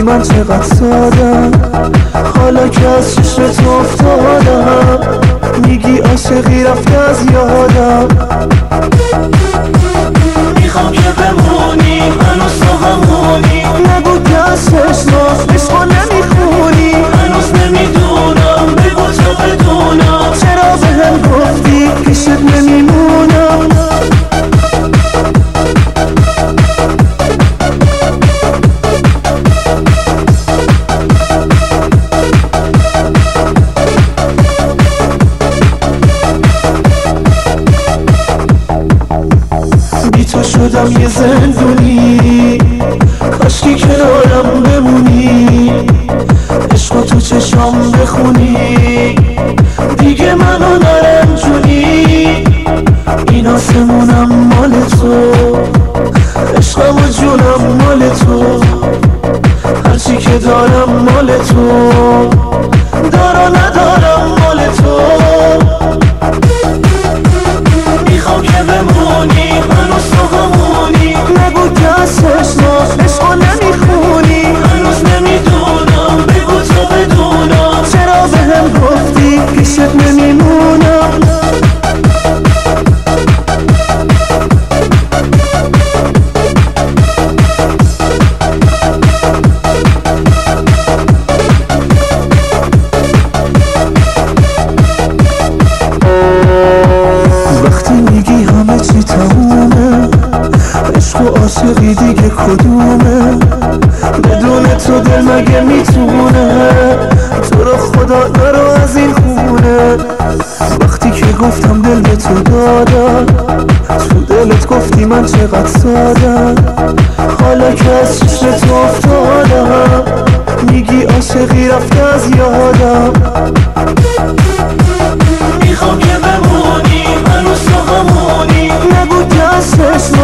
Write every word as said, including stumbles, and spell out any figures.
من چقدر سادم، حالا که از چشمت افتادم میگی عاشقی رفته از یادم. میخوام که بمونی هنوز تو همونی، نگو دستش ناز عشقا نمیخونی، هنوز نمیدونم بگو تا بدونم چرا به هم گفتی پیشت نمیمونم. بی تو شدم یه زندونی، کاشکی کنارم بمونی، عشقا تو چشام بخونی، دیگه منو نرنجونی. این آسمونم مال تو، عشقم و جونم مال تو، هرچی که دارم مال تو، دارا ندارم مال تو. میخوام که بمونی هنوز تو همونی، نگو دستش ناز عشقا نمیخونی، هنوز نمیدونم بگو تا بدونم چرا به هم گفتی پیشت نمیمونم. وقتی میگی همه چی تمومه، عشق و عاشقی دیگه کدومه؟ بدون تو دل مگه میتونه تو رو خدا نرو از این خونه. وقتی که گفتم دل به تو دادم، تو دلت گفتی من چقدر سادم، حالا که از چشمت افتادم میگی عاشقی رفته از یادم. میخوام که بمونی هنوز تو همونی، نگو دستش